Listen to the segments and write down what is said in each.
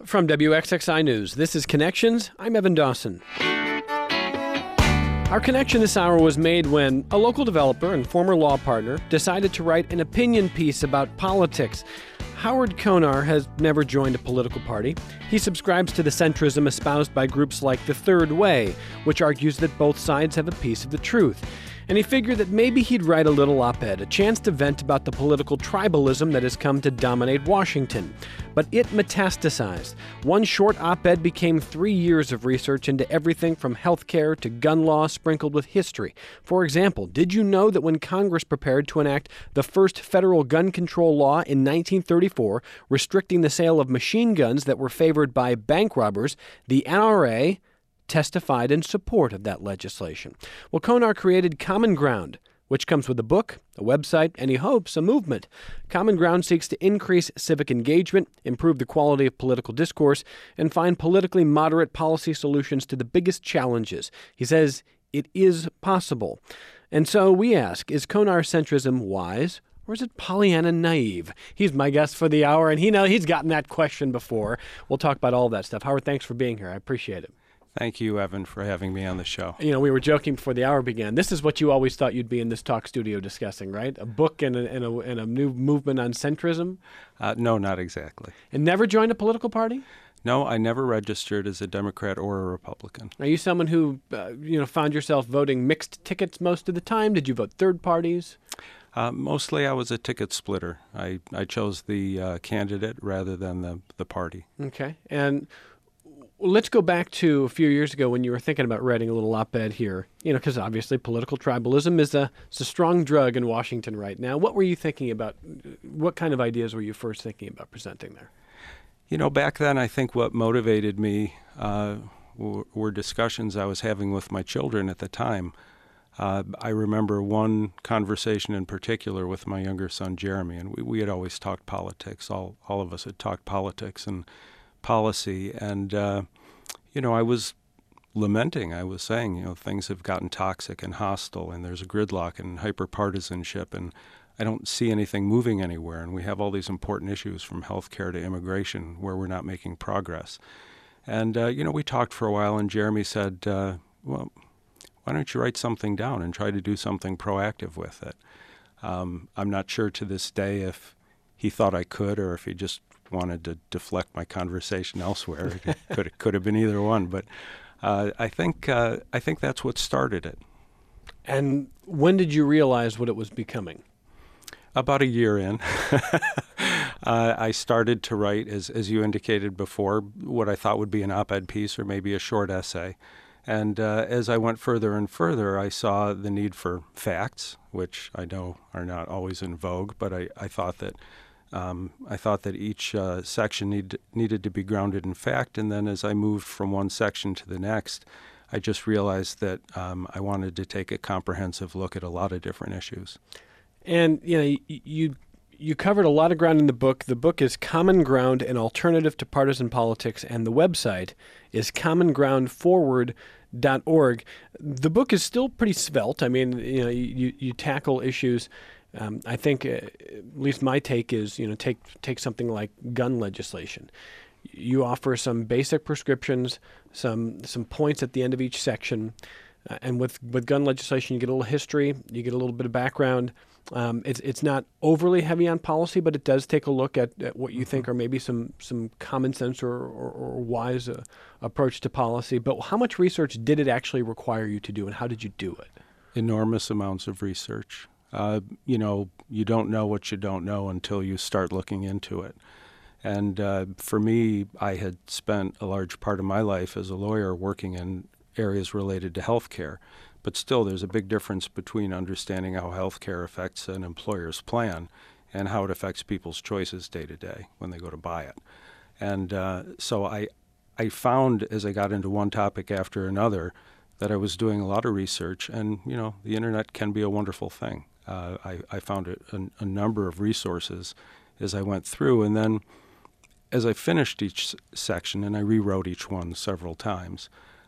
From WXXI News, this is Connections. I'm Evan Dawson. Our connection this hour was made when a local developer and former law partner decided to write an opinion piece about politics. Howard Konar has never joined a political party. He subscribes to the centrism espoused by groups like The Third Way, which argues that both sides have a piece of the truth. And he figured that maybe he'd write a little op-ed, a chance to vent about the political tribalism that has come to dominate Washington. But it metastasized. One short op-ed became 3 years of research into everything from healthcare to gun law sprinkled with history. For example, did you know that when Congress prepared to enact the first federal gun control law in 1934, restricting the sale of machine guns that were favored by bank robbers, the NRA testified in support of that legislation? Well, Konar created Common Ground, which comes with a book, a website, and he hopes a movement. Common Ground seeks to increase civic engagement, improve the quality of political discourse, and find politically moderate policy solutions to the biggest challenges. He says it is possible. And so we ask, is Konar centrism wise, or is it Pollyanna naive? He's my guest for the hour, and he's gotten that question before. We'll talk about all that stuff. Howard, thanks for being here. I appreciate it. Thank you, Evan, for having me on the show. You know, we were joking before the hour began. This is what you always thought you'd be in this talk studio discussing, right? A book and a new movement on centrism? No, not exactly. And never joined a political party? No, I never registered as a Democrat or a Republican. Are you someone who, found yourself voting mixed tickets most of the time? Did you vote third parties? Mostly I was a ticket splitter. I chose the candidate rather than the party. Okay. And let's go back to a few years ago when you were thinking about writing a little op-ed here, because obviously political tribalism is a strong drug in Washington right now. What were you thinking about? What kind of ideas were you first thinking about presenting there? Back then I think what motivated me were discussions I was having with my children at the time. I remember one conversation in particular with my younger son, Jeremy, and we had always talked politics. All of us had talked politics and policy, and I was lamenting. I was saying, things have gotten toxic and hostile, and there's a gridlock and hyperpartisanship, and I don't see anything moving anywhere. And we have all these important issues from healthcare to immigration where we're not making progress. And we talked for a while, and Jeremy said, "Well, why don't you write something down and try to do something proactive with it?" I'm not sure to this day if he thought I could or if he just wanted to deflect my conversation elsewhere. It could have been either one, but I think that's what started it. And when did you realize what it was becoming? About a year in. I started to write, as you indicated before, what I thought would be an op-ed piece or maybe a short essay. And as I went further and further, I saw the need for facts, which I know are not always in vogue, but I thought that each section needed to be grounded in fact. And then as I moved from one section to the next, I just realized that I wanted to take a comprehensive look at a lot of different issues. And you covered a lot of ground in the book. The book is Common Ground, an Alternative to Partisan Politics, and the website is commongroundforward.org. The book is still pretty svelte. I mean, you tackle issues. I think, at least my take is, take something like gun legislation. You offer some basic prescriptions, some points at the end of each section, and with gun legislation, you get a little history, you get a little bit of background. It's not overly heavy on policy, but it does take a look at what you think are maybe some common sense or wise approach to policy. But how much research did it actually require you to do, and how did you do it? Enormous amounts of research. You don't know what you don't know until you start looking into it. And for me, I had spent a large part of my life as a lawyer working in areas related to healthcare. But still, there's a big difference between understanding how healthcare affects an employer's plan and how it affects people's choices day to day when they go to buy it. And so I found, as I got into one topic after another, that I was doing a lot of research. And, the internet can be a wonderful thing. I found a number of resources as I went through. And then as I finished each section, and I rewrote each one several times,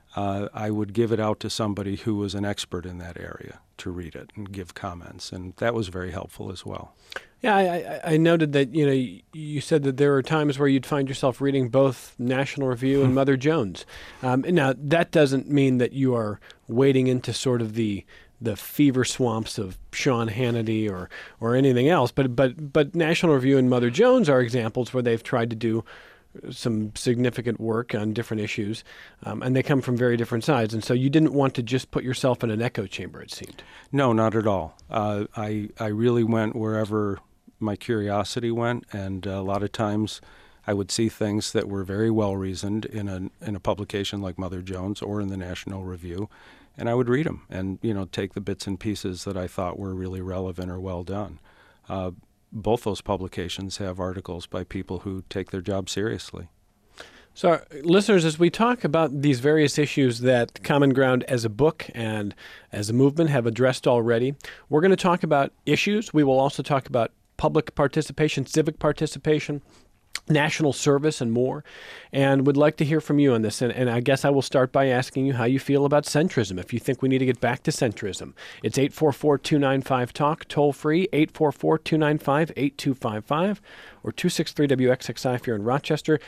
I would give it out to somebody who was an expert in that area to read it and give comments, and that was very helpful as well. Yeah, I noted that you said that there were times where you'd find yourself reading both National Review and Mother Jones. Now that doesn't mean that you are wading into sort of the fever swamps of Sean Hannity or anything else, but National Review and Mother Jones are examples where they've tried to do some significant work on different issues, and they come from very different sides. And so you didn't want to just put yourself in an echo chamber, it seemed. No, not at all. I really went wherever my curiosity went, and a lot of times I would see things that were very well reasoned in a publication like Mother Jones or in the National Review, and I would read them and take the bits and pieces that I thought were really relevant or well done. Both those publications have articles by people who take their job seriously. So, listeners, as we talk about these various issues that Common Ground as a book and as a movement have addressed already, we're going to talk about issues. We will also talk about public participation, civic participation, national service, and more. And would like to hear from you on this. And I guess I will start by asking you how you feel about centrism, if you think we need to get back to centrism. It's 844-295-TALK, toll free, 844-295-8255, or 263-WXXI if you're in Rochester,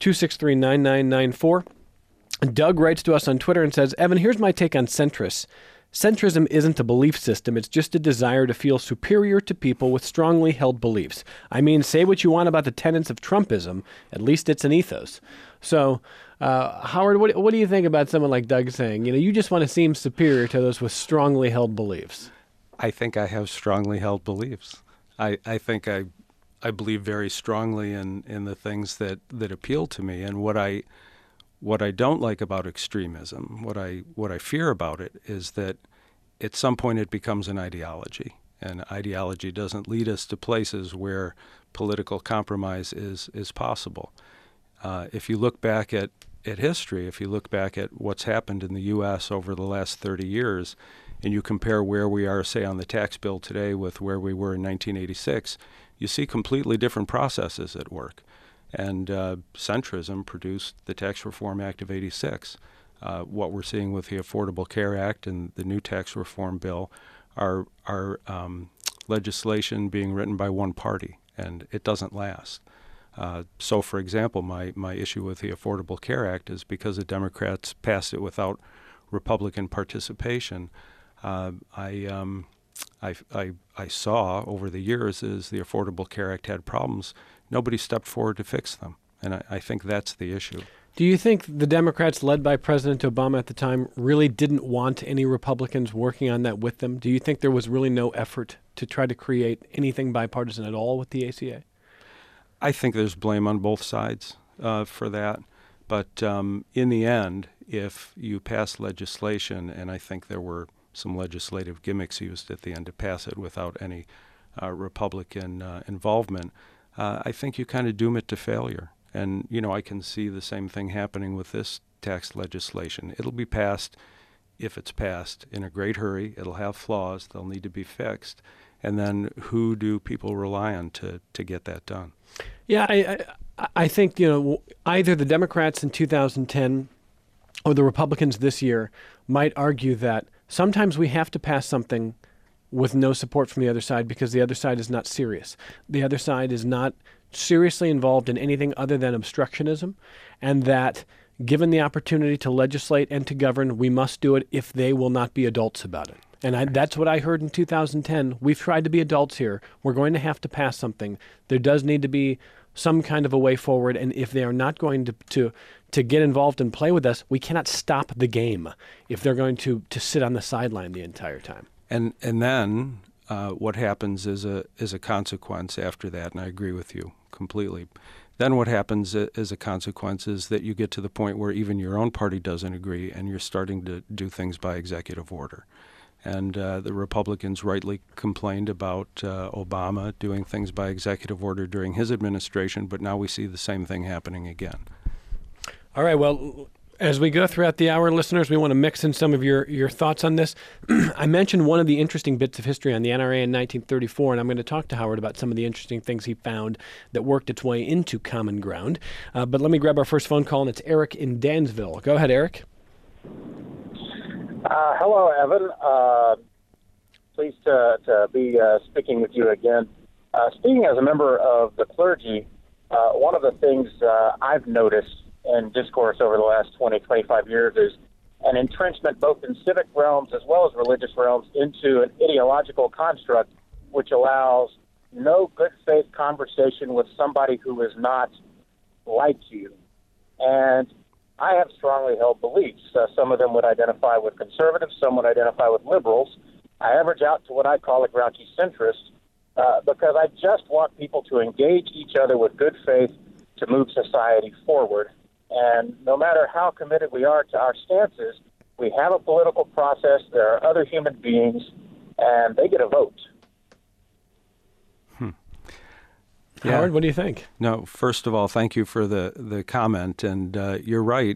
263-9994. Doug writes to us on Twitter and says, Evan, here's my take on centrists. Centrism isn't a belief system. It's just a desire to feel superior to people with strongly held beliefs. I mean, say what you want about the tenets of Trumpism. At least it's an ethos. So, Howard, what do you think about someone like Doug saying, you just want to seem superior to those with strongly held beliefs? I think I have strongly held beliefs. I think I believe very strongly in the things that appeal to me, and what I don't like about extremism, what I fear about it, is that at some point it becomes an ideology, and ideology doesn't lead us to places where political compromise is possible. If you look back at history, if you look back at what's happened in the U.S. over the last 30 years, and you compare where we are, say, on the tax bill today with where we were in 1986, you see completely different processes at work. And centrism produced the Tax Reform Act of '86. What we're seeing with the Affordable Care Act and the new tax reform bill are legislation being written by one party, and it doesn't last. So, for example, my issue with the Affordable Care Act is because the Democrats passed it without Republican participation. I saw over the years as the Affordable Care Act had problems, nobody stepped forward to fix them. And I think that's the issue. Do you think the Democrats, led by President Obama at the time, really didn't want any Republicans working on that with them? Do you think there was really no effort to try to create anything bipartisan at all with the ACA? I think there's blame on both sides for that. But in the end, if you pass legislation, and I think there were some legislative gimmicks used at the end to pass it without any Republican involvement, I think you kind of doom it to failure. And, I can see the same thing happening with this tax legislation. It'll be passed, if it's passed, in a great hurry. It'll have flaws. They'll need to be fixed. And then who do people rely on to get that done? Yeah, I think, either the Democrats in 2010 or the Republicans this year might argue that sometimes we have to pass something with no support from the other side because the other side is not serious. The other side is not seriously involved in anything other than obstructionism, and that given the opportunity to legislate and to govern, we must do it if they will not be adults about it. And that's what I heard in 2010. We've tried to be adults here. We're going to have to pass something. There does need to be some kind of a way forward, and if they are not going to get involved and play with us, we cannot stop the game if they're going to sit on the sideline the entire time. And then what happens is a consequence after that, and I agree with you completely. Then what happens as a consequence is that you get to the point where even your own party doesn't agree, and you're starting to do things by executive order. And the Republicans rightly complained about Obama doing things by executive order during his administration, but now we see the same thing happening again. All right, well, as we go throughout the hour, listeners, we want to mix in some of your thoughts on this. I mentioned one of the interesting bits of history on the NRA in 1934, and I'm going to talk to Howard about some of the interesting things he found that worked its way into Common Ground. But let me grab our first phone call, and it's Eric in Dansville. Go ahead, Eric. Hello, Evan. Pleased to be speaking with you again. Speaking as a member of the clergy, one of the things I've noticed in discourse over the last 20, 25 years is an entrenchment both in civic realms as well as religious realms into an ideological construct which allows no good faith conversation with somebody who is not like you. And I have strongly held beliefs. Some of them would identify with conservatives, some would identify with liberals. I average out to what I call a grouchy centrist because I just want people to engage each other with good faith to move society forward. And no matter how committed we are to our stances, we have a political process, there are other human beings, and they get a vote. Howard, what do you think? No, first of all, thank you for the comment, and you're right.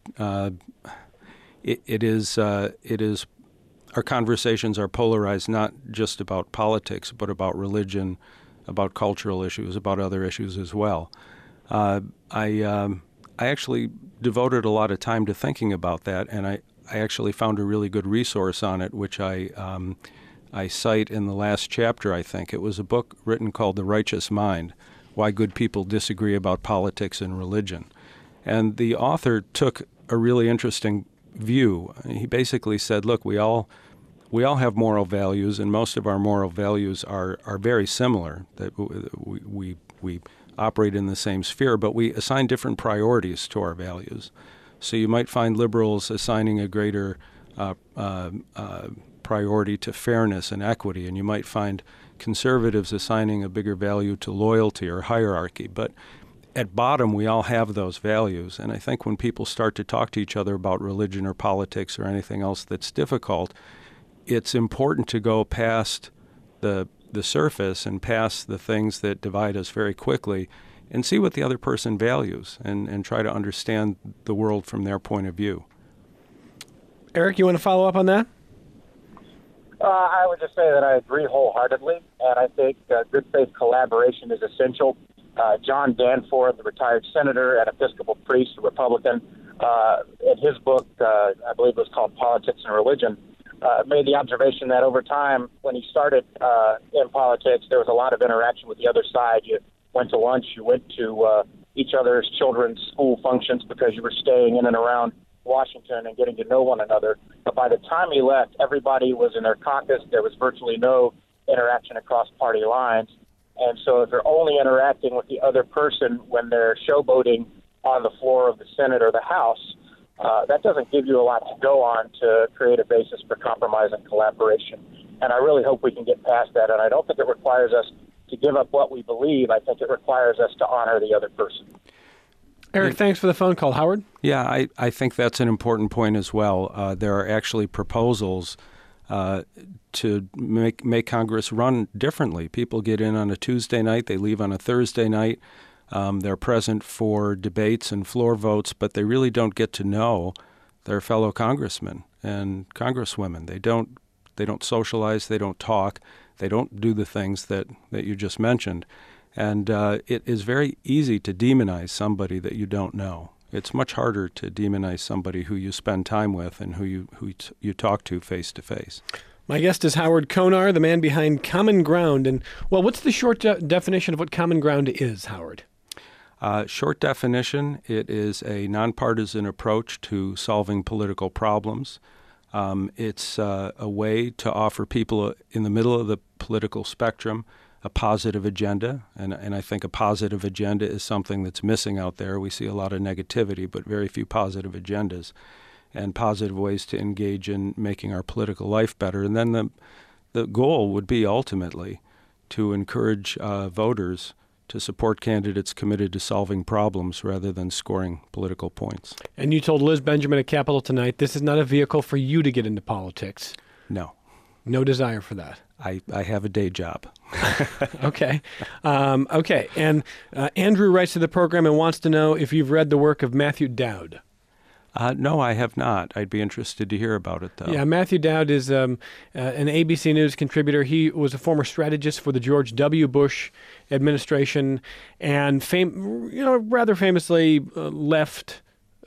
It is our conversations are polarized not just about politics, but about religion, about cultural issues, about other issues as well. I actually devoted a lot of time to thinking about that, and I actually found a really good resource on it, which I cite in the last chapter, I think. It was a book written called The Righteous Mind, Why Good People Disagree About Politics and Religion. And the author took a really interesting view. He basically said, look, we all have moral values, and most of our moral values are very similar, that we operate in the same sphere, but we assign different priorities to our values. So you might find liberals assigning a greater priority to fairness and equity, and you might find conservatives assigning a bigger value to loyalty or hierarchy. But at bottom, we all have those values, and I think when people start to talk to each other about religion or politics or anything else that's difficult, it's important to go past the surface and past the things that divide us very quickly and see what the other person values and try to understand the world from their point of view. Eric, you want to follow up on that? I would just say that I agree wholeheartedly, and I think good faith collaboration is essential. John Danforth, the retired senator and Episcopal priest, a Republican, in his book, I believe it was called Politics and Religion, made the observation that over time, when he started in politics, there was a lot of interaction with the other side. You went to lunch, you went to each other's children's school functions because you were staying in and around Washington and getting to know one another. But by the time he left, everybody was in their caucus. There was virtually no interaction across party lines. And so if you're only interacting with the other person when they're showboating on the floor of the Senate or the House, that doesn't give you a lot to go on to create a basis for compromise and collaboration. And I really hope we can get past that. And I don't think it requires us to give up what we believe. I think it requires us to honor the other person. Eric, thanks for the phone call. Howard? Yeah, I think that's an important point as well. There are actually proposals to make Congress run differently. People get in on a Tuesday night, they leave on a Thursday night. They're present for debates and floor votes, but they really don't get to know their fellow congressmen and congresswomen. They don't socialize, they don't talk, they don't do the things that you just mentioned. And it is very easy to demonize somebody that you don't know. It's much harder to demonize somebody who you spend time with and who you talk to face to face. My guest is Howard Konar, the man behind Common Ground. And, well, what's the short definition of what Common Ground is, Howard? Short definition, it is a nonpartisan approach to solving political problems. It's a way to offer people in the middle of the political spectrum a positive agenda, and I think a positive agenda is something that's missing out there. We see a lot of negativity, but very few positive agendas and positive ways to engage in making our political life better. And then the goal would be ultimately to encourage voters to support candidates committed to solving problems rather than scoring political points. And you told Liz Benjamin at Capitol tonight, this is not a vehicle for you to get into politics. No. No desire for that. I have a day job. Okay. Okay. And Andrew writes to the program and wants to know if you've read the work of Matthew Dowd. No, I have not. I'd be interested to hear about it, though. Yeah, Matthew Dowd is an ABC News contributor. He was a former strategist for the George W. Bush administration and rather famously left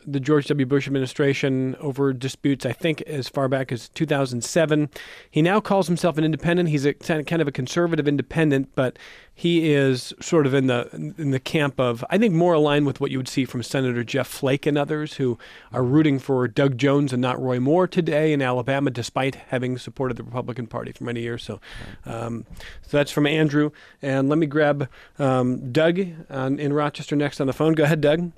the George W. Bush administration over disputes, I think, as far back as 2007. He now calls himself an independent. He's a kind of a conservative independent, but he is sort of in the camp of, I think, more aligned with what you would see from Senator Jeff Flake and others who are rooting for Doug Jones and not Roy Moore today in Alabama, despite having supported the Republican Party for many years. So that's from Andrew. And let me grab Doug in Rochester next on the phone. Go ahead, Doug.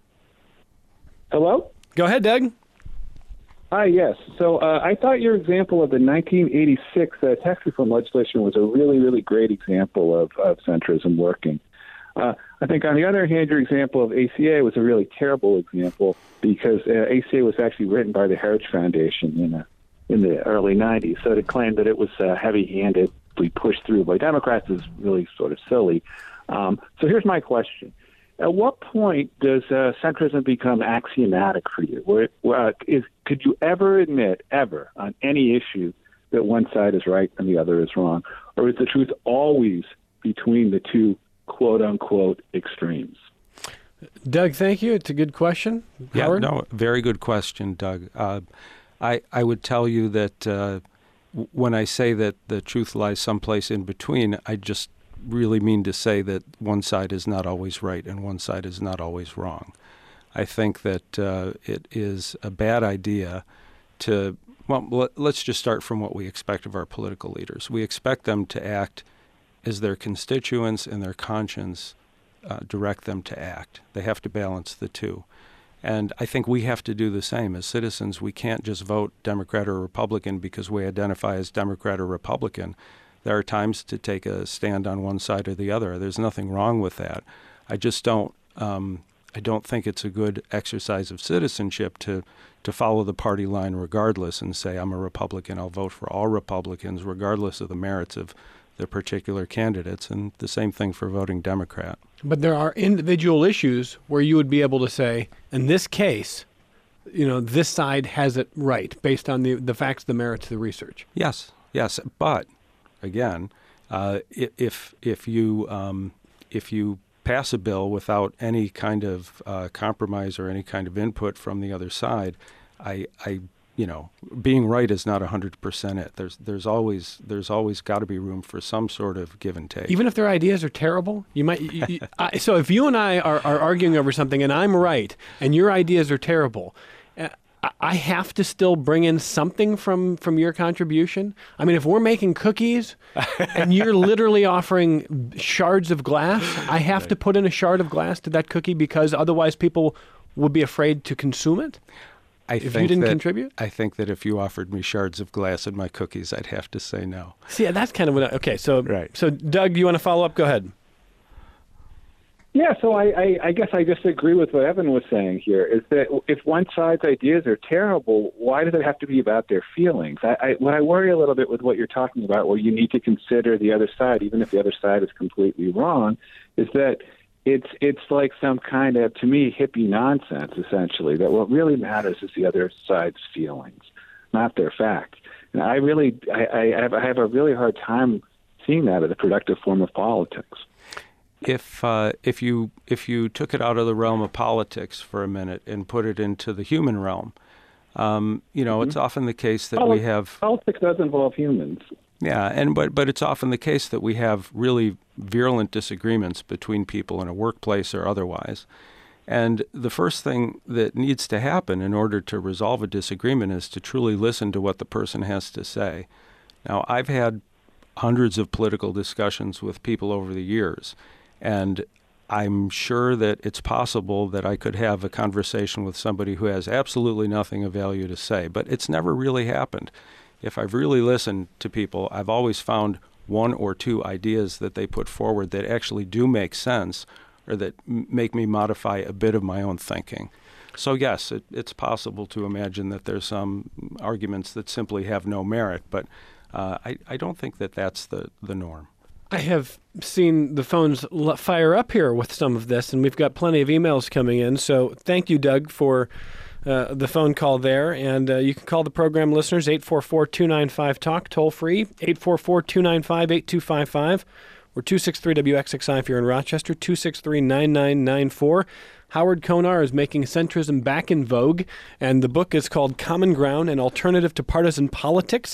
Hello? Go ahead, Doug. Hi, yes. So I thought your example of the 1986 tax reform legislation was a really, really great example of centrism working. I think, on the other hand, your example of ACA was a really terrible example because ACA was actually written by the Heritage Foundation in the early 90s. So to claim that it was heavy-handedly pushed through by Democrats is really sort of silly. So here's my question. At what point does centrism become axiomatic for you? Could you ever admit, ever, on any issue, that one side is right and the other is wrong? Or is the truth always between the two quote-unquote extremes? Doug, thank you. It's a good question. Howard? Yeah, no, very good question, Doug. I would tell you that when I say that the truth lies someplace in between, I just really mean to say that one side is not always right and one side is not always wrong. I think that it is a bad idea to, let's just start from what we expect of our political leaders. We expect them to act as their constituents and their conscience direct them to act. They have to balance the two. And I think we have to do the same. As citizens, we can't just vote Democrat or Republican because we identify as Democrat or Republican. There are times to take a stand on one side or the other. There's nothing wrong with that. I just don't. I don't think it's a good exercise of citizenship to follow the party line regardless and say I'm a Republican. I'll vote for all Republicans regardless of the merits of the particular candidates. And the same thing for voting Democrat. But there are individual issues where you would be able to say, in this case, this side has it right based on the facts, the merits, the research. Yes. But again, if you pass a bill without any kind of compromise or any kind of input from the other side, being right is not 100% it. There's always got to be room for some sort of give and take. Even if their ideas are terrible, you might. So if you and I are arguing over something and I'm right and your ideas are terrible, I have to still bring in something from your contribution. I mean, if we're making cookies and you're literally offering shards of glass, I have to put in a shard of glass to that cookie because otherwise people would be afraid to consume it. If you didn't contribute? I think that if you offered me shards of glass in my cookies, I'd have to say no. See, that's kind of what okay, so right. So Doug, you want to follow up? Go ahead. Yeah, so I guess I disagree with what Evan was saying here, is that if one side's ideas are terrible, why does it have to be about their feelings? What I worry a little bit with what you're talking about, where you need to consider the other side, even if the other side is completely wrong, is that it's like some kind of, to me, hippie nonsense, essentially, that what really matters is the other side's feelings, not their facts. And I have a really hard time seeing that as a productive form of politics. If you took it out of the realm of politics for a minute and put it into the human realm, it's often the case that we have politics does involve humans. Yeah, but it's often the case that we have really virulent disagreements between people in a workplace or otherwise. And the first thing that needs to happen in order to resolve a disagreement is to truly listen to what the person has to say. Now, I've had hundreds of political discussions with people over the years, and I'm sure that it's possible that I could have a conversation with somebody who has absolutely nothing of value to say, but it's never really happened. If I've really listened to people, I've always found one or two ideas that they put forward that actually do make sense or that make me modify a bit of my own thinking. So yes, it's possible to imagine that there's some arguments that simply have no merit, but I don't think that that's the norm. I have seen the phones fire up here with some of this, and we've got plenty of emails coming in. So thank you, Doug, for the phone call there. And you can call the program listeners, 844-295-TALK, toll free, 844-295-8255. We're 263-WXXI if you're in Rochester, 263-9994. Howard Konar is making centrism back in vogue, and the book is called Common Ground, an Alternative to Partisan Politics.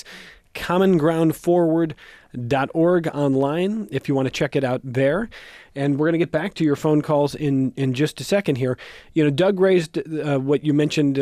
CommonGroundForward.org online if you want to check it out there. And we're going to get back to your phone calls in just a second here. You know, Doug raised what you mentioned,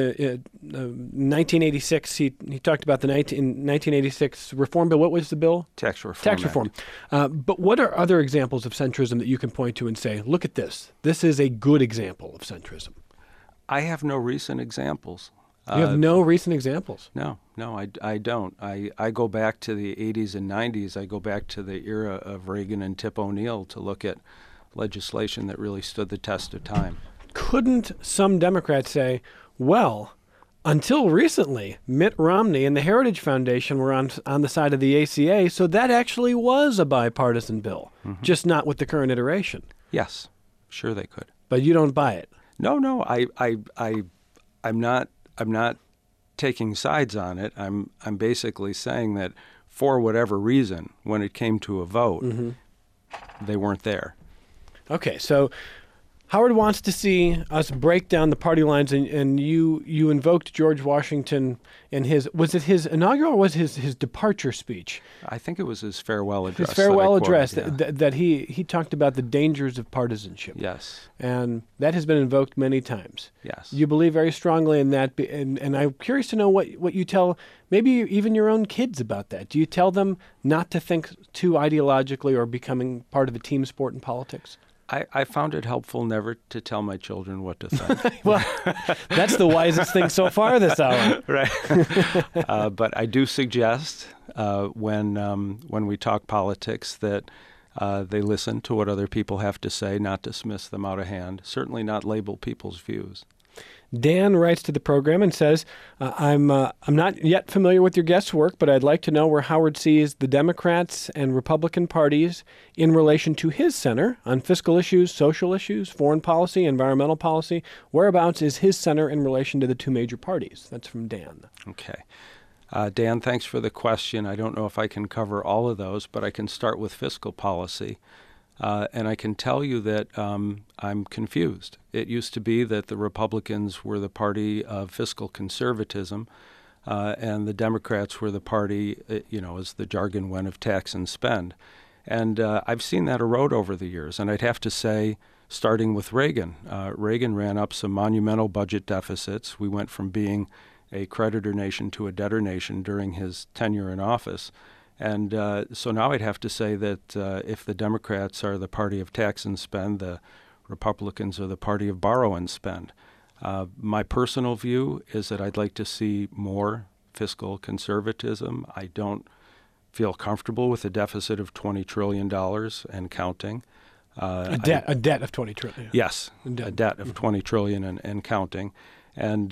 1986. He talked about the 1986 reform bill. What was the bill? Tax Reform. Tax reform. But what are other examples of centrism that you can point to and say, look at this. This is a good example of centrism? I have no recent examples. You have no recent examples? No, I don't. I go back to the 80s and 90s. I go back to the era of Reagan and Tip O'Neill to look at legislation that really stood the test of time. Couldn't some Democrats say, well, until recently, Mitt Romney and the Heritage Foundation were on the side of the ACA, so that actually was a bipartisan bill, just not with the current iteration? Yes, sure they could. But you don't buy it? No, I'm not taking sides on it. I'm basically saying that for whatever reason, when it came to a vote, they weren't there. Okay, so Howard wants to see us break down the party lines, and you invoked George Washington in was it his inaugural or was his departure speech? I think it was his farewell address. His farewell that address quoted, that he talked about the dangers of partisanship. Yes. And that has been invoked many times. Yes. You believe very strongly in that, and I'm curious to know what you tell maybe even your own kids about that. Do you tell them not to think too ideologically or becoming part of a team sport in politics? I found it helpful never to tell my children what to think. Well, that's the wisest thing so far this hour. Right. But I do suggest when we talk politics that they listen to what other people have to say, not dismiss them out of hand, certainly not label people's views. Dan writes to the program and says, I'm not yet familiar with your guest's work, but I'd like to know where Howard sees the Democrats and Republican parties in relation to his center on fiscal issues, social issues, foreign policy, environmental policy. Whereabouts is his center in relation to the two major parties? That's from Dan. Okay. Dan, thanks for the question. I don't know if I can cover all of those, but I can start with fiscal policy. And I can tell you that I'm confused. It used to be that the Republicans were the party of fiscal conservatism, and the Democrats were the party, as the jargon went, of tax and spend. And I've seen that erode over the years. And I'd have to say, starting with Reagan, Reagan ran up some monumental budget deficits. We went from being a creditor nation to a debtor nation during his tenure in office. And so now I'd have to say that if the Democrats are the party of tax and spend, the Republicans are the party of borrow and spend. My personal view is that I'd like to see more fiscal conservatism. I don't feel comfortable with a deficit of $20 trillion and counting. A debt of $20 trillion. Yes, a debt of $20 trillion and counting. And,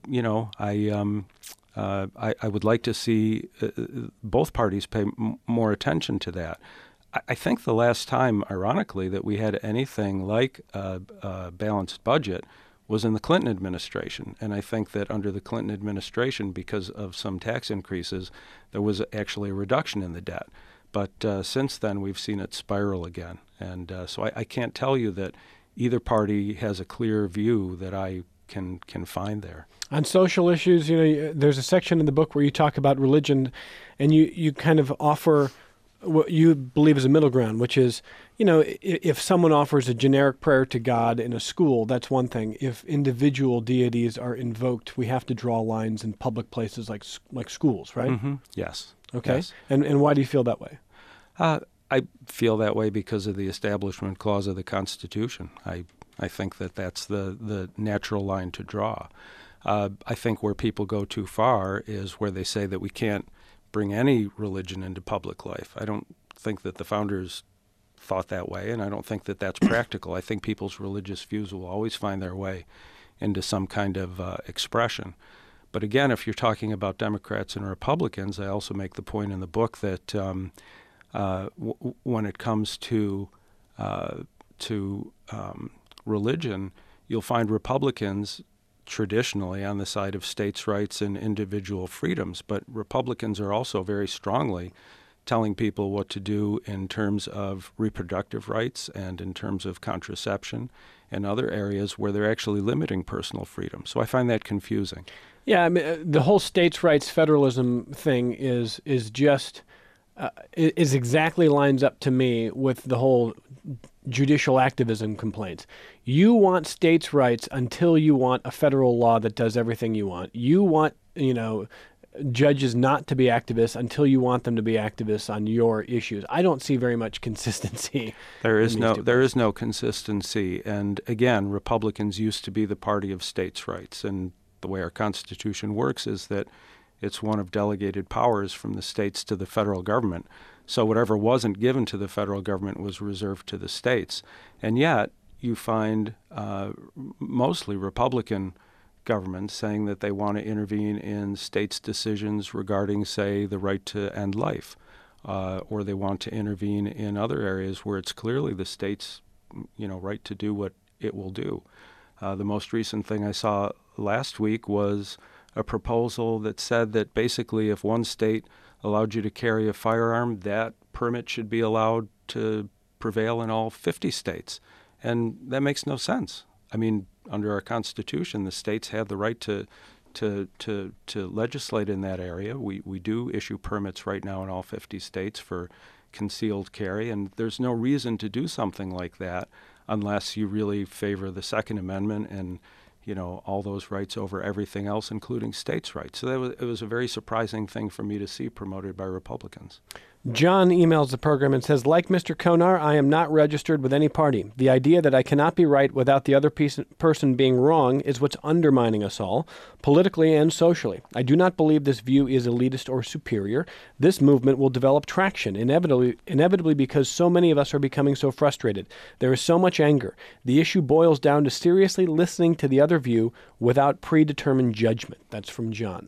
I would like to see both parties pay more attention to that. I think the last time, ironically, that we had anything like a balanced budget was in the Clinton administration. And I think that under the Clinton administration, because of some tax increases, there was actually a reduction in the debt. But since then, we've seen it spiral again. And so I can't tell you that either party has a clear view that I can find there. On social issues, there's a section in the book where you talk about religion, and you kind of offer what you believe is a middle ground, which is, if someone offers a generic prayer to God in a school, that's one thing. If individual deities are invoked, we have to draw lines in public places like schools, right? Mm-hmm. Yes. Okay. Yes. And why do you feel that way? I feel that way because of the Establishment Clause of the Constitution. I think that that's the natural line to draw. I think where people go too far is where they say that we can't bring any religion into public life. I don't think that the founders thought that way, and I don't think that that's practical. I think people's religious views will always find their way into some kind of expression. But again, if you're talking about Democrats and Republicans, I also make the point in the book that when it comes to religion, you'll find Republicans traditionally on the side of states' rights and individual freedoms, but Republicans are also very strongly telling people what to do in terms of reproductive rights and in terms of contraception and other areas where they're actually limiting personal freedom. So I find that confusing. Yeah, I mean, the whole states' rights federalism thing is exactly lines up to me with the whole judicial activism complaints. You want states' rights until you want a federal law that does everything you want. You want, judges not to be activists until you want them to be activists on your issues. I don't see very much consistency. There is no consistency. And again, Republicans used to be the party of states' rights. And the way our Constitution works is that it's one of delegated powers from the states to the federal government. So whatever wasn't given to the federal government was reserved to the states. And yet you find mostly Republican governments saying that they want to intervene in states' decisions regarding, say, the right to end life, or they want to intervene in other areas where it's clearly the state's, right to do what it will do. The most recent thing I saw last week was a proposal that said that basically if one state allowed you to carry a firearm, that permit should be allowed to prevail in all 50 states. And that makes no sense. I mean, under our Constitution, the states have the right to legislate in that area. We do issue permits right now in all 50 states for concealed carry, and there's no reason to do something like that unless you really favor the Second Amendment and all those rights over everything else, including states' rights. So it was a very surprising thing for me to see promoted by Republicans. John emails the program and says, like Mr. Konar, I am not registered with any party. The idea that I cannot be right without the other person being wrong is what's undermining us all, politically and socially. I do not believe this view is elitist or superior. This movement will develop traction, inevitably because so many of us are becoming so frustrated. There is so much anger. The issue boils down to seriously listening to the other view without predetermined judgment. That's from John.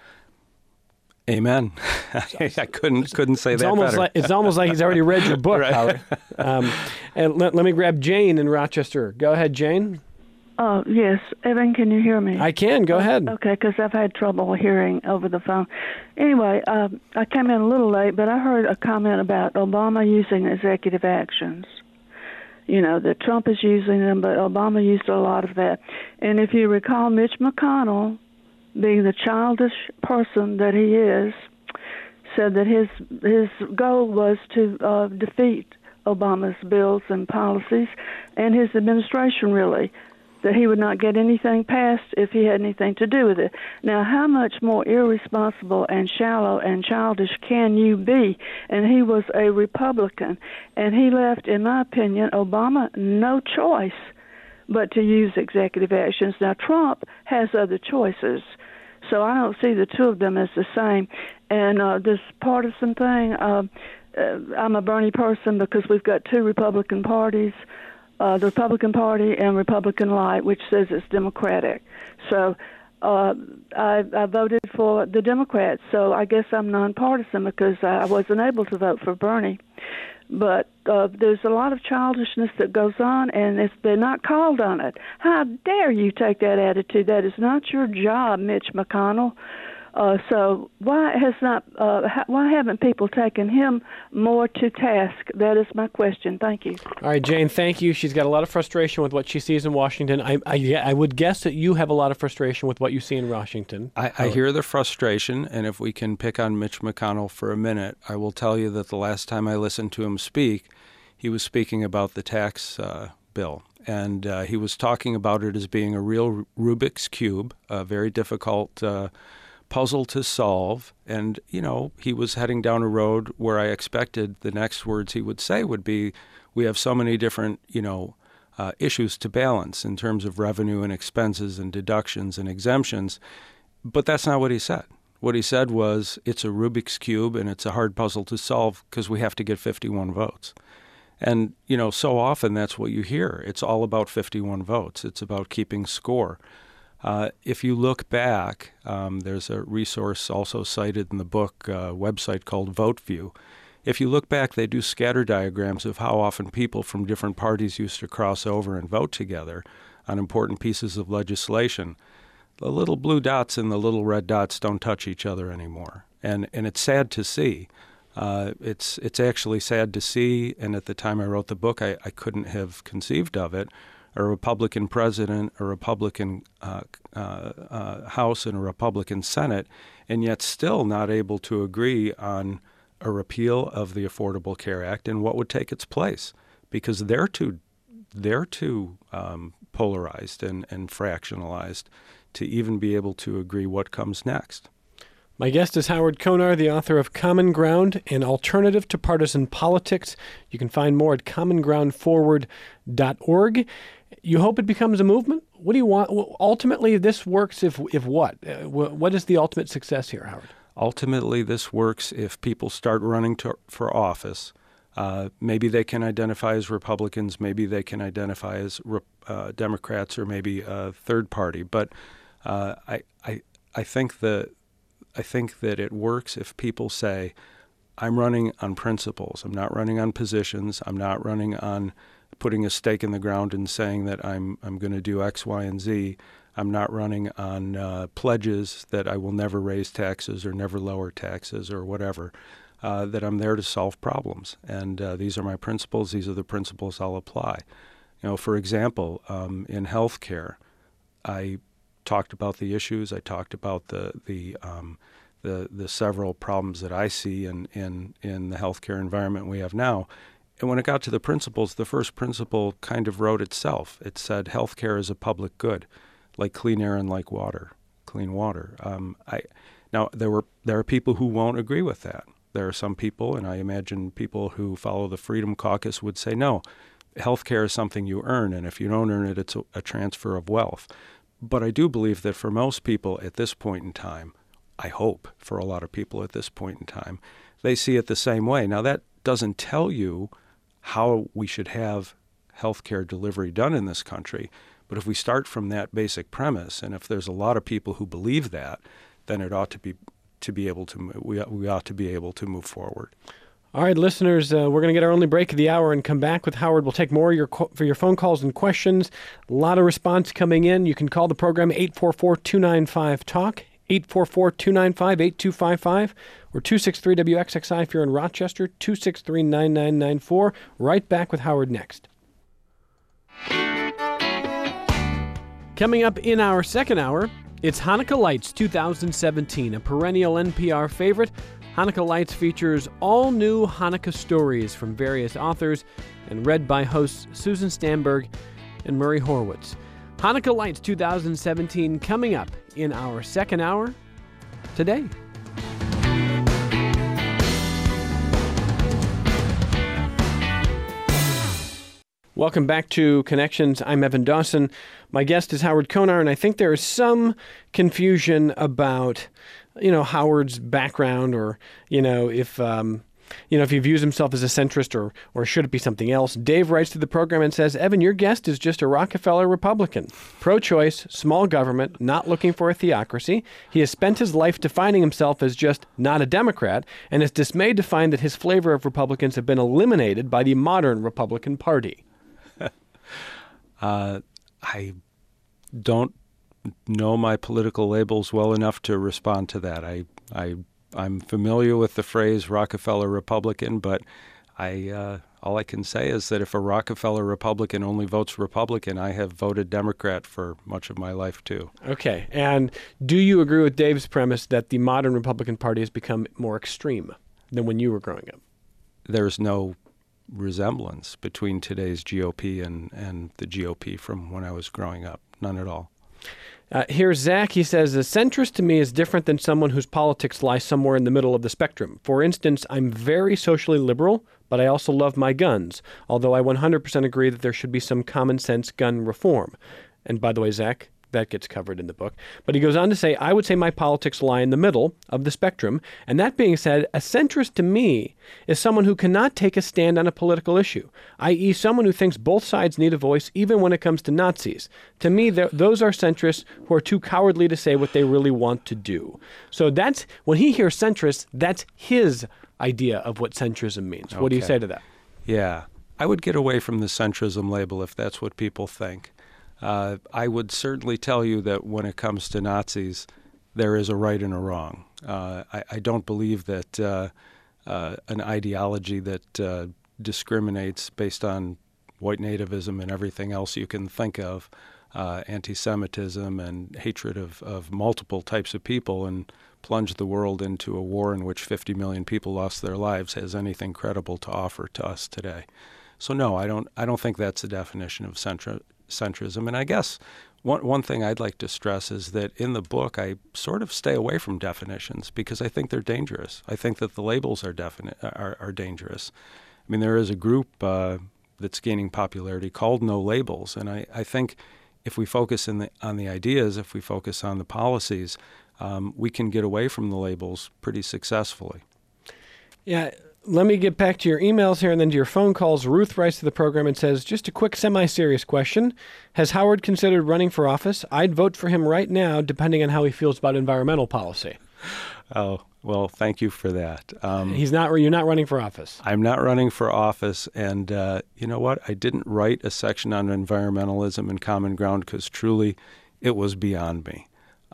Amen. I couldn't say that better. It's almost like he's already read your book, right. Howard. And let me grab Jane in Rochester. Go ahead, Jane. Yes. Evan, can you hear me? I can. Go ahead. Okay, because I've had trouble hearing over the phone. Anyway, I came in a little late, but I heard a comment about Obama using executive actions. That Trump is using them, but Obama used a lot of that. And if you recall, Mitch McConnell, being the childish person that he is, said that his goal was to defeat Obama's bills and policies and his administration, really, that he would not get anything passed if he had anything to do with it. Now, how much more irresponsible and shallow and childish can you be? And he was a Republican, and he left, in my opinion, Obama no choice but to use executive actions. Now, Trump has other choices, so I don't see the two of them as the same. And this partisan thing, I'm a Bernie person because we've got two Republican parties, the Republican Party and Republican Light, which says it's Democratic. So I voted for the Democrats, so I guess I'm nonpartisan because I wasn't able to vote for Bernie. But there's a lot of childishness that goes on, and if they're not called on it, how dare you take that attitude? That is not your job, Mitch McConnell. So why haven't people taken him more to task? That is my question. Thank you. All right, Jane, thank you. She's got a lot of frustration with what she sees in Washington. I would guess that you have a lot of frustration with what you see in Washington. I hear the frustration, and if we can pick on Mitch McConnell for a minute, I will tell you that the last time I listened to him speak, he was speaking about the tax bill. And he was talking about it as being a real Rubik's Cube, a very difficult puzzle to solve. And, he was heading down a road where I expected the next words he would say would be, we have so many different, issues to balance in terms of revenue and expenses and deductions and exemptions. But that's not what he said. What he said was, it's a Rubik's Cube and it's a hard puzzle to solve because we have to get 51 votes. And, so often that's what you hear. It's all about 51 votes. It's about keeping score. If you look back, there's a resource also cited in the book, a website called VoteView. If you look back, they do scatter diagrams of how often people from different parties used to cross over and vote together on important pieces of legislation. The little blue dots and the little red dots don't touch each other anymore. And it's sad to see. It's actually sad to see, and at the time I wrote the book, I couldn't have conceived of it. A Republican president, a Republican House, and a Republican Senate, and yet still not able to agree on a repeal of the Affordable Care Act and what would take its place, because they're too polarized and fractionalized to even be able to agree what comes next. My guest is Howard Konar, the author of Common Ground, an alternative to partisan politics. You can find more at commongroundforward.org. You hope it becomes a movement? What do you want? Ultimately, this works if what? What is the ultimate success here, Howard? Ultimately, this works if people start running for office. Maybe they can identify as Republicans, maybe they can identify as Democrats, or maybe a third party. But I think that it works if people say, I'm running on principles. I'm not running on positions. I'm not running on putting a stake in the ground and saying that I'm going to do X, Y, and Z. I'm not running on pledges that I will never raise taxes or never lower taxes or whatever, that I'm there to solve problems. And these are my principles. These are the principles I'll apply. For example, in healthcare, I talked about the issues. I talked about the several problems that I see in the healthcare environment we have now. And when it got to the principles, the first principle kind of wrote itself. It said healthcare is a public good, like clean air and like water, clean water. Now there are people who won't agree with that. There are some people, and I imagine people who follow the Freedom Caucus would say, no, healthcare is something you earn, and if you don't earn it, it's a transfer of wealth. But I do believe that for most people at this point in time, I hope for a lot of people at this point in time, they see it the same way. Now, that doesn't tell you how we should have healthcare delivery done in this country, but if we start from that basic premise, and if there's a lot of people who believe that, then it ought to be able to we ought to be able to move forward. All right, listeners, we're going to get our only break of the hour and come back with Howard. We'll take more for your phone calls and questions. A lot of response coming in. You can call the program 844-295-TALK, 844-295-8255, or 263-WXXI if you're in Rochester, 263-9994. Right back with Howard next. Coming up in our second hour, it's Hanukkah Lights 2017, a perennial NPR favorite. Hanukkah Lights features all new Hanukkah stories from various authors and read by hosts Susan Stamberg and Murray Horwitz. Hanukkah Lights 2017 coming up in our second hour today. Welcome back to Connections. I'm Evan Dawson. My guest is Howard Konar, and I think there is some confusion about Howard's background, or if he views himself as a centrist, or should it be something else. Dave writes to the program and says, Evan, your guest is just a Rockefeller Republican, pro-choice, small government, not looking for a theocracy. He has spent his life defining himself as just not a Democrat, and is dismayed to find that his flavor of Republicans have been eliminated by the modern Republican Party. I don't know my political labels well enough to respond to that. I'm familiar with the phrase Rockefeller Republican, but all I can say is that if a Rockefeller Republican only votes Republican, I have voted Democrat for much of my life too. Okay. And do you agree with Dave's premise that the modern Republican Party has become more extreme than when you were growing up? There's no resemblance between today's GOP and the GOP from when I was growing up. None at all. Here's Zach. He says, a centrist to me is different than someone whose politics lie somewhere in the middle of the spectrum. For instance, I'm very socially liberal, but I also love my guns, although I 100% agree that there should be some common sense gun reform. And by the way, Zach, that gets covered in the book. But he goes on to say, I would say my politics lie in the middle of the spectrum. And that being said, a centrist to me is someone who cannot take a stand on a political issue, i.e. someone who thinks both sides need a voice even when it comes to Nazis. To me, those are centrists who are too cowardly to say what they really want to do. So that's, when he hears centrist, that's his idea of what centrism means. Okay. What do you say to that? Yeah, I would get away from the centrism label if that's what people think. I would certainly tell you that when it comes to Nazis, there is a right and a wrong. I don't believe that an ideology that discriminates based on white nativism and everything else you can think of, anti-Semitism and hatred of multiple types of people, and plunge the world into a war in which 50 million people lost their lives has anything credible to offer to us today. So no, I don't think that's the definition of centrism. And I guess one thing I'd like to stress is that in the book I sort of stay away from definitions because I think they're dangerous. I think that the labels are dangerous. I mean, there is a group that's gaining popularity called No Labels, and I think if we focus on the ideas, if we focus on the policies, we can get away from the labels pretty successfully. Yeah. Let me get back to your emails here and then to your phone calls. Ruth writes to the program and says, just a quick semi-serious question. Has Howard considered running for office? I'd vote for him right now, depending on how he feels about environmental policy. Oh, well, thank you for that. You're not running for office. I'm not running for office. And you know what? I didn't write a section on environmentalism and common ground because truly it was beyond me.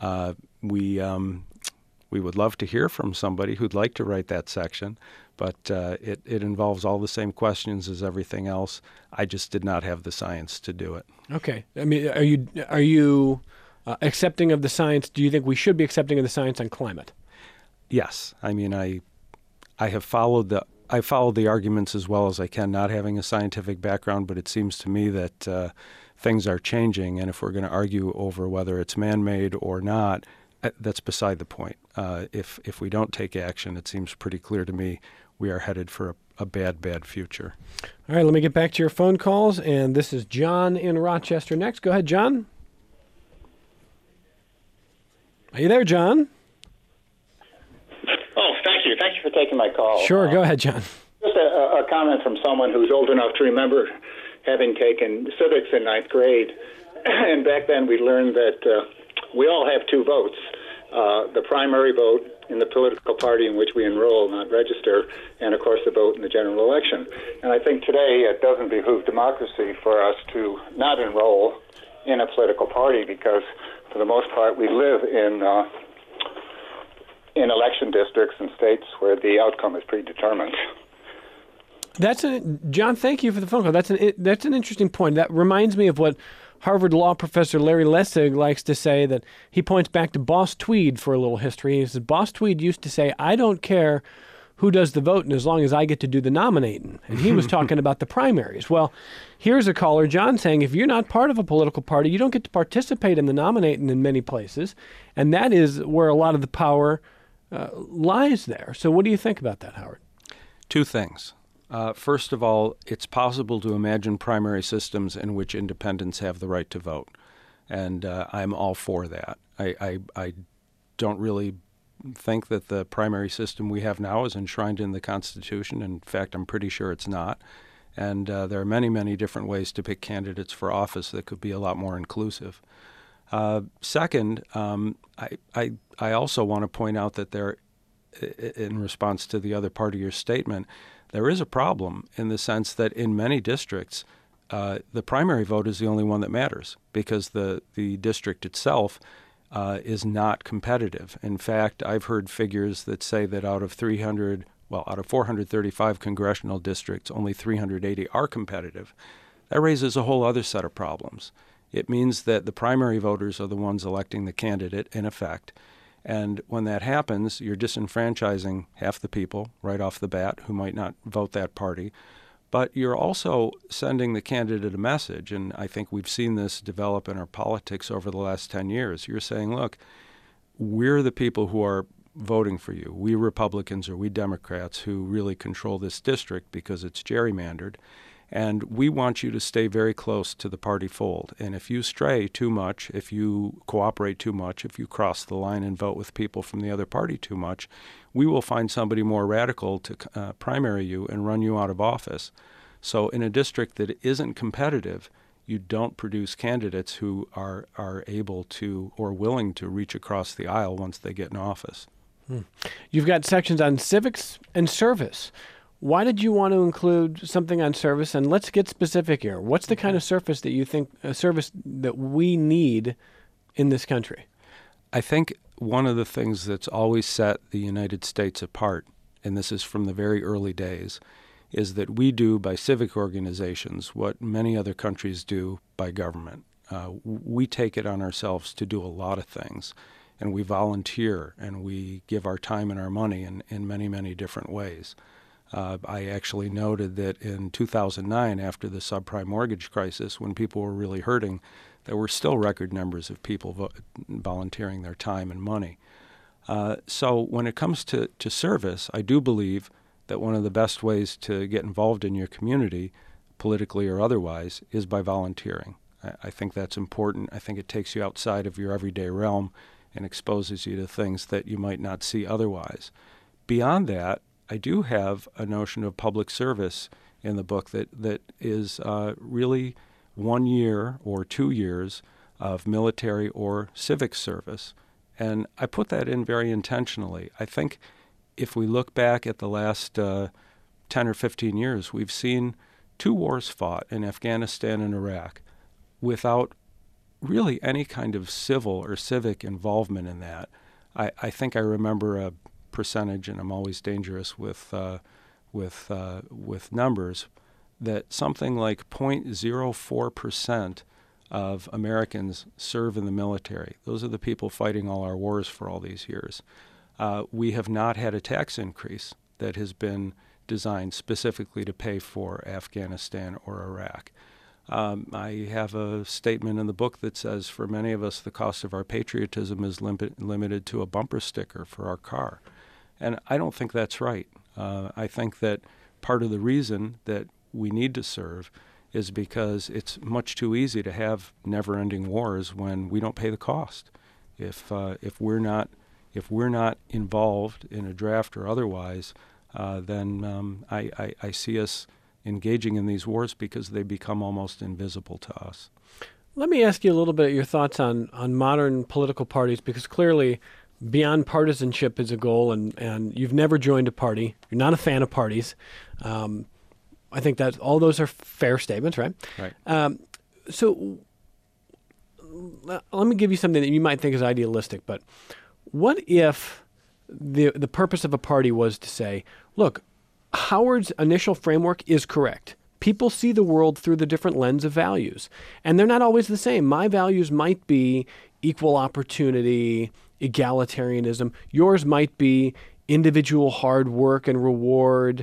We would love to hear from somebody who'd like to write that section, but it involves all the same questions as everything else. I just did not have the science to do it. Okay. I mean, are you accepting of the science? Do you think we should be accepting of the science on climate? Yes. I mean, I have followed the arguments as well as I can, not having a scientific background, but it seems to me that things are changing, and if we're going to argue over whether it's man-made or not, that's beside the point. If we don't take action, it seems pretty clear to me we are headed for a bad future. All right, let me get back to your phone calls, and this is John in Rochester next. Go ahead, John. Are you there, John? Oh, thank you. Thank you for taking my call. Sure, go ahead, John. Just a comment from someone who's old enough to remember having taken civics in ninth grade. And back then we learned that we all have two votes. The primary vote in the political party in which we enroll, not register, and of course the vote in the general election. And I think today it doesn't behoove democracy for us to not enroll in a political party because for the most part we live in election districts and states where the outcome is predetermined. John, thank you for the phone call. That's an interesting point. That reminds me of what Harvard Law professor Larry Lessig likes to say, that he points back to Boss Tweed for a little history. He says, Boss Tweed used to say, I don't care who does the voting as long as I get to do the nominating. And he was talking about the primaries. Well, here's a caller, John, saying if you're not part of a political party, you don't get to participate in the nominating in many places. And that is where a lot of the power lies there. So what do you think about that, Howard? Two things. First of all, it's possible to imagine primary systems in which independents have the right to vote, and I'm all for that. I don't really think that the primary system we have now is enshrined in the Constitution. In fact, I'm pretty sure it's not. And there are many, many different ways to pick candidates for office that could be a lot more inclusive. Second, I also want to point out that there, in response to the other part of your statement, there is a problem in the sense that in many districts, the primary vote is the only one that matters because the district itself is not competitive. In fact, I've heard figures that say that out of 435 congressional districts, only 380 are competitive. That raises a whole other set of problems. It means that the primary voters are the ones electing the candidate, in effect. And when that happens, you're disenfranchising half the people right off the bat who might not vote that party. But you're also sending the candidate a message, and I think we've seen this develop in our politics over the last 10 years. You're saying, look, we're the people who are voting for you. We Republicans or we Democrats who really control this district because it's gerrymandered. And we want you to stay very close to the party fold. And if you stray too much, if you cooperate too much, if you cross the line and vote with people from the other party too much, we will find somebody more radical to primary you and run you out of office. So in a district that isn't competitive, you don't produce candidates who are able to or willing to reach across the aisle once they get in office. You've got sections on civics and service. Why did you want to include something on service? And let's get specific here. What's the kind of service that you think that we need in this country? I think one of the things that's always set the United States apart and this is from the very early days, is that we do by civic organizations what many other countries do by government. We take it on ourselves to do a lot of things, and we volunteer, and we give our time and our money in many, many different ways. I actually noted that in 2009, after the subprime mortgage crisis, when people were really hurting, there were still record numbers of people volunteering their time and money. So when it comes to service, I do believe that one of the best ways to get involved in your community, politically or otherwise, is by volunteering. I think that's important. I think it takes you outside of your everyday realm and exposes you to things that you might not see otherwise. Beyond that, I do have a notion of public service in the book that is really 1 year or 2 years of military or civic service. And I put that in very intentionally. I think if we look back at the last 10 or 15 years, we've seen 2 wars fought in Afghanistan and Iraq without really any kind of civil or civic involvement in that. I think I remember a percentage, and I'm always dangerous with numbers, that something like 0.04% of Americans serve in the military. Those are the people fighting all our wars for all these years. We have not had a tax increase that has been designed specifically to pay for Afghanistan or Iraq. I have a statement in the book that says for many of us the cost of our patriotism is limited to a bumper sticker for our car. And I don't think that's right. I think that part of the reason that we need to serve is because it's much too easy to have never-ending wars when we don't pay the cost. If we're not involved in a draft or otherwise, then I see us engaging in these wars because they become almost invisible to us. Let me ask you a little bit your thoughts on modern political parties, because clearly beyond partisanship is a goal, and you've never joined a party. You're not a fan of parties. I think that all those are fair statements, right? Right. So let me give you something that you might think is idealistic, but what if the purpose of a party was to say, look, Howard's initial framework is correct. People see the world through the different lens of values, and they're not always the same. My values might be equal opportunity, egalitarianism. Yours might be individual hard work and reward,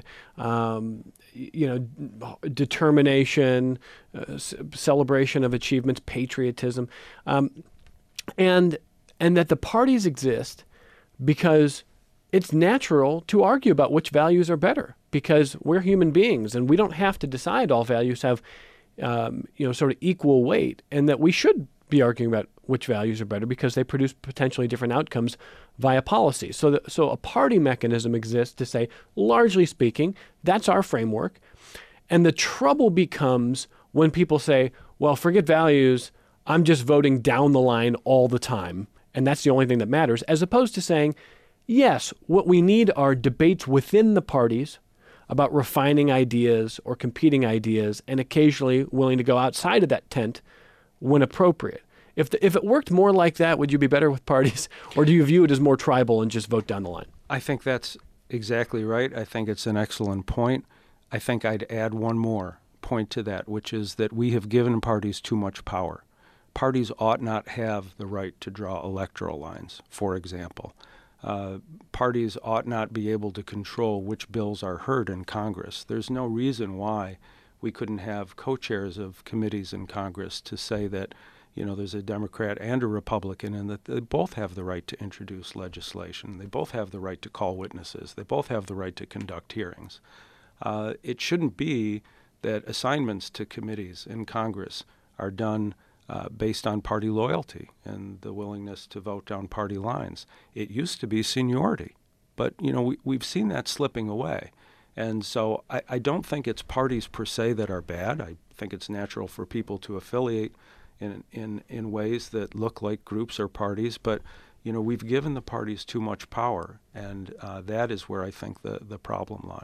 determination, celebration of achievements, patriotism, and that the parties exist because it's natural to argue about which values are better, because we're human beings and we don't have to decide all values have, sort of equal weight, and that we should be arguing about which values are better because they produce potentially different outcomes via policy. So a party mechanism exists to say, largely speaking, that's our framework. And the trouble becomes when people say, well, forget values, I'm just voting down the line all the time, and that's the only thing that matters, as opposed to saying, yes, what we need are debates within the parties about refining ideas or competing ideas, and occasionally willing to go outside of that tent when appropriate. If it worked more like that, would you be better with parties? Or do you view it as more tribal and just vote down the line? I think that's exactly right. I think it's an excellent point. I think I'd add one more point to that, which is that we have given parties too much power. Parties ought not have the right to draw electoral lines, for example. Parties ought not be able to control which bills are heard in Congress. There's no reason why we couldn't have co-chairs of committees in Congress to say that, there's a Democrat and a Republican, and that they both have the right to introduce legislation. They both have the right to call witnesses. They both have the right to conduct hearings. It shouldn't be that assignments to committees in Congress are done based on party loyalty and the willingness to vote down party lines. It used to be seniority, but we've seen that slipping away. And so I don't think it's parties per se that are bad. I think it's natural for people to affiliate in ways that look like groups or parties, but we've given the parties too much power, and that is where I think the problem lies.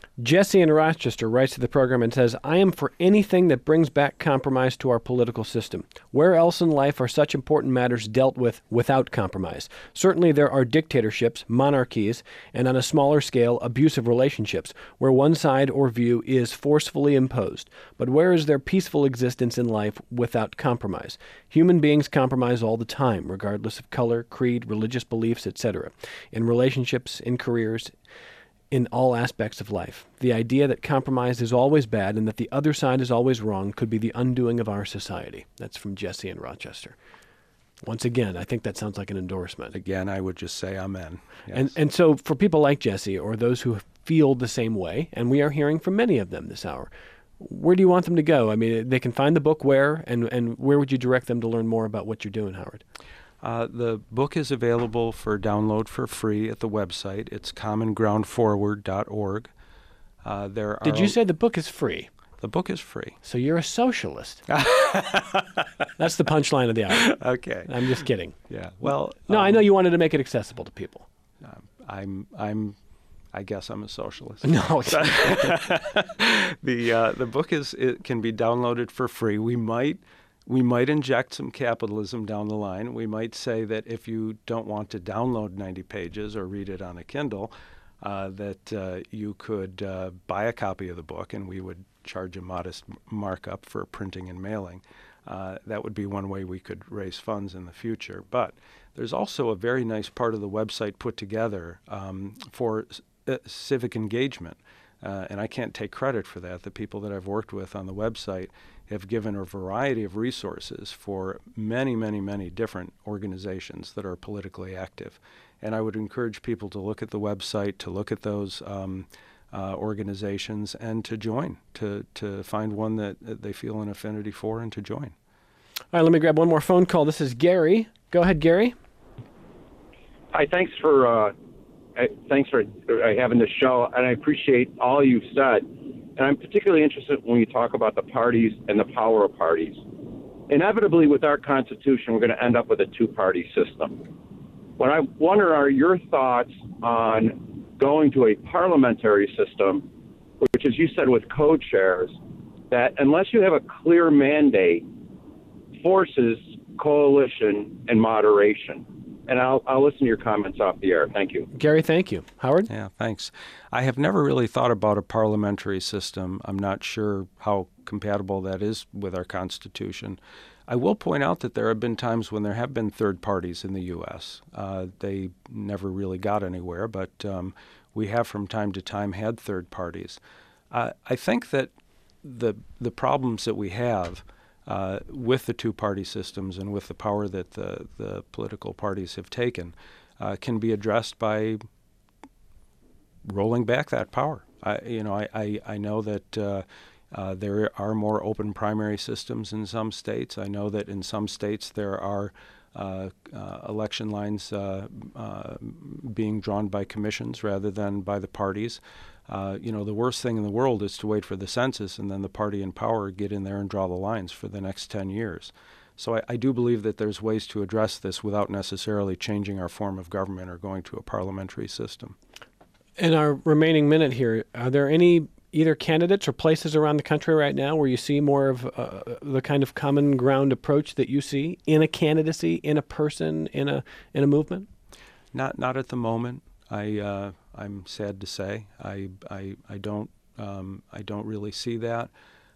Jesse in Rochester writes to the program and says, I am for anything that brings back compromise to our political system. Where else in life are such important matters dealt with without compromise? Certainly there are dictatorships, monarchies, and on a smaller scale, abusive relationships, where one side or view is forcefully imposed. But where is there peaceful existence in life without compromise? Human beings compromise all the time, regardless of color, creed, religious beliefs, etc. In relationships, in careers, in all aspects of life. The idea that compromise is always bad and that the other side is always wrong could be the undoing of our society. That's from Jesse in Rochester. Once again, I think that sounds like an endorsement. Again, I would just say amen. Yes. And so for people like Jesse or those who feel the same way, and we are hearing from many of them this hour, where do you want them to go? I mean, they can find the book where, and where would you direct them to learn more about what you're doing, Howard? The book is available for download for free at the website. It's commongroundforward.org. Did you say the book is free? The book is free. So you're a socialist. That's the punchline of the hour. Okay. I'm just kidding. Yeah. Well. No, I know you wanted to make it accessible to people. I guess I'm a socialist. No. The book can be downloaded for free. We might inject some capitalism down the line. We might say that if you don't want to download 90 pages or read it on a Kindle, that you could buy a copy of the book, and we would charge a modest markup for printing and mailing. That would be one way we could raise funds in the future. But there's also a very nice part of the website put together for civic engagement. And I can't take credit for that. The people that I've worked with on the website have given a variety of resources for many, many, many different organizations that are politically active. And I would encourage people to look at the website, to look at those organizations, and to join, to find one that they feel an affinity for and to join. All right, let me grab one more phone call. This is Gary. Go ahead, Gary. Hi, thanks for having this show, and I appreciate all you've said. And I'm particularly interested when you talk about the parties and the power of parties. Inevitably, with our Constitution, we're going to end up with a two-party system. What I wonder are your thoughts on going to a parliamentary system, which, as you said, with co-chairs, that unless you have a clear mandate, forces coalition and moderation. And I'll listen to your comments off the air. Thank you. Gary, thank you. Howard? Yeah, thanks. I have never really thought about a parliamentary system. I'm not sure how compatible that is with our Constitution. I will point out that there have been times when there have been third parties in the U.S. They never really got anywhere, but we have from time to time had third parties. I think that the problems that we have with the two-party systems and with the power that the political parties have taken can be addressed by rolling back that power. I know that there are more open primary systems in some states. I know that in some states there are election lines being drawn by commissions rather than by the parties. The worst thing in the world is to wait for the census and then the party in power get in there and draw the lines for the next 10 years. So I do believe that there's ways to address this without necessarily changing our form of government or going to a parliamentary system. In our remaining minute here, are there any either candidates or places around the country right now where you see more of the kind of common ground approach that you see in a candidacy, in a person, in a movement? Not at the moment. I'm sad to say I don't really see that.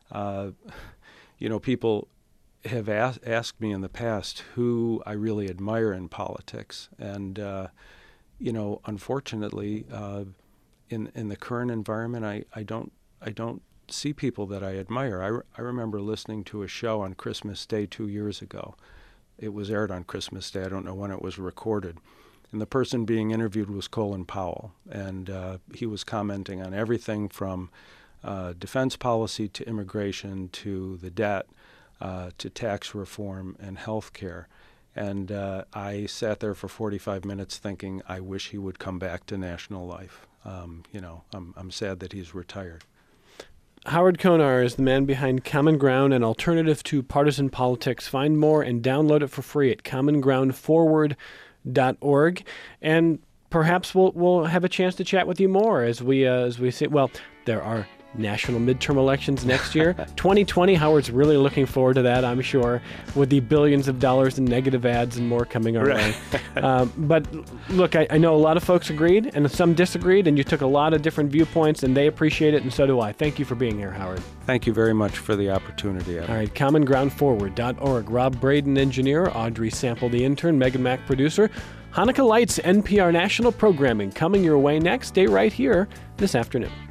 People have asked me in the past who I really admire in politics, and unfortunately, in the current environment, I don't see people that I admire. I remember listening to a show on Christmas Day 2 years ago. It was aired on Christmas Day. I don't know when it was recorded. And the person being interviewed was Colin Powell, and he was commenting on everything from defense policy to immigration to the debt to tax reform and health care. And I sat there for 45 minutes thinking, I wish he would come back to national life. I'm sad that he's retired. Howard Konar is the man behind Common Ground, an alternative to partisan politics. Find more and download it for free at commongroundforward.org. And perhaps we'll have a chance to chat with you more as we see. Well, there are national midterm elections next year. 2020, Howard's really looking forward to that, I'm sure, with the billions of dollars in negative ads and more coming our way. But look, I know a lot of folks agreed and some disagreed, and you took a lot of different viewpoints, and they appreciate it, and so do I. Thank you for being here, Howard. Thank you very much for the opportunity, Adam. All right, commongroundforward.org. Rob Braden, engineer. Audrey Sample, the intern. Megan Mack, producer. Hanukkah Lights, NPR National Programming, coming your way next. Stay right here this afternoon.